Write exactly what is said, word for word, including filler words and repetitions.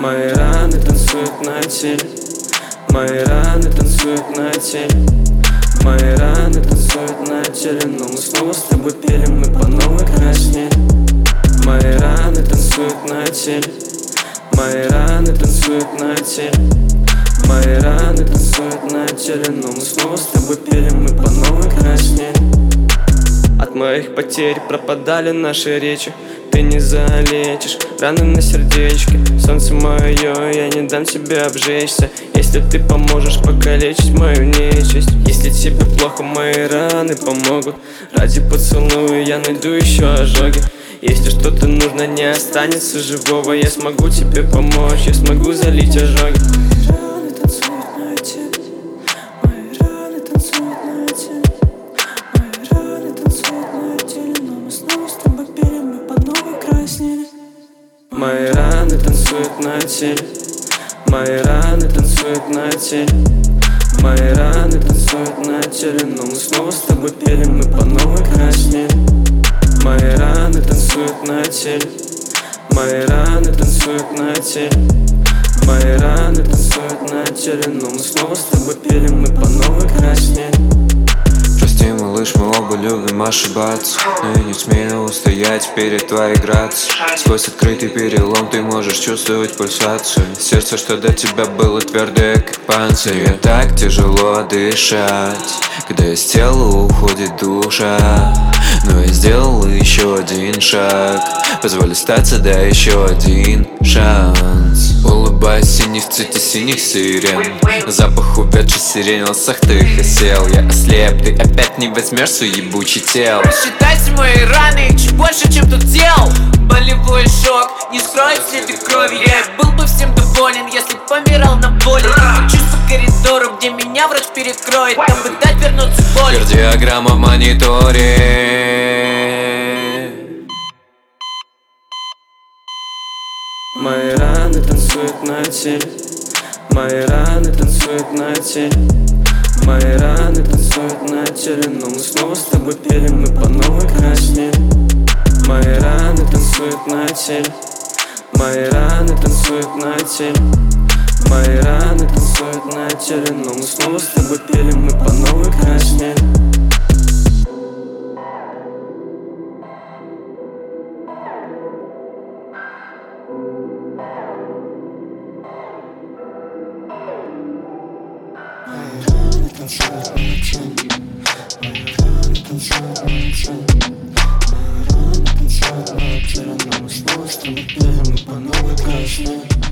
Мои раны танцуют на теле, мои раны танцуют на теле, мои раны танцуют на теле, но мы снова с тобой пели, мы по новой краснели. Мои раны танцуют на теле, мои раны танцуют на теле, мои раны танцуют на теле, но мы снова с тобой пели, мы по новой краснели. От моих потерь пропадали наши речи, ты не залечишь раны на сердечке. Солнце мое, я не дам тебе обжечься, если ты поможешь покалечить мою нечисть. Если тебе плохо, мои раны помогут, ради поцелуя я найду еще ожоги. Если что-то нужно, не останется живого, я смогу тебе помочь, я смогу залить ожоги. Мои раны танцуют на теле, мои раны танцуют на теле, мои раны танцуют на теле, но мы снова с тобой пели, мы по новой краснели. Мои раны танцуют на теле, мои раны танцуют на теле, мои раны танцуют на теле, но мы снова с тобой пели, мы по новой краснели. Прости, малыш, мы оба любим ошибаться, но я не смею устоять перед твоей грацией. Сквозь открытый перелом ты можешь чувствовать пульсацию сердца, что до тебя было твердое, как панцирь. Мне так тяжело дышать, когда из тела уходит душа, но я сделал еще один шаг, позволь остаться, да еще один шанс. Улыбаюсь, синий в цвете синих сирен, запах увядшей сирени в волосах твоих осел. Я ослеп, ты опять не возьмешь свой ебучий тел. Рассчитайте мои раны, чуть больше, чем тут дел. Болевой шок, не скроет следы крови. Я был бы всем доволен, если помирал на боли. Учусь по коридору, где меня врач перекроет, там бы дать вернуться к боли. Кардиограмма в мониторе. Мои раны танцуют на теле, мои раны танцуют на теле, мои раны танцуют на теле, но мы снова с тобой пели, мы по новой краснели. Мои раны танцуют на теле, мои раны танцуют на теле, мои раны танцуют на теле, но мы снова с тобой пели, мы по новой краснели. Мы снова с тобой пели, мы по новой краснели.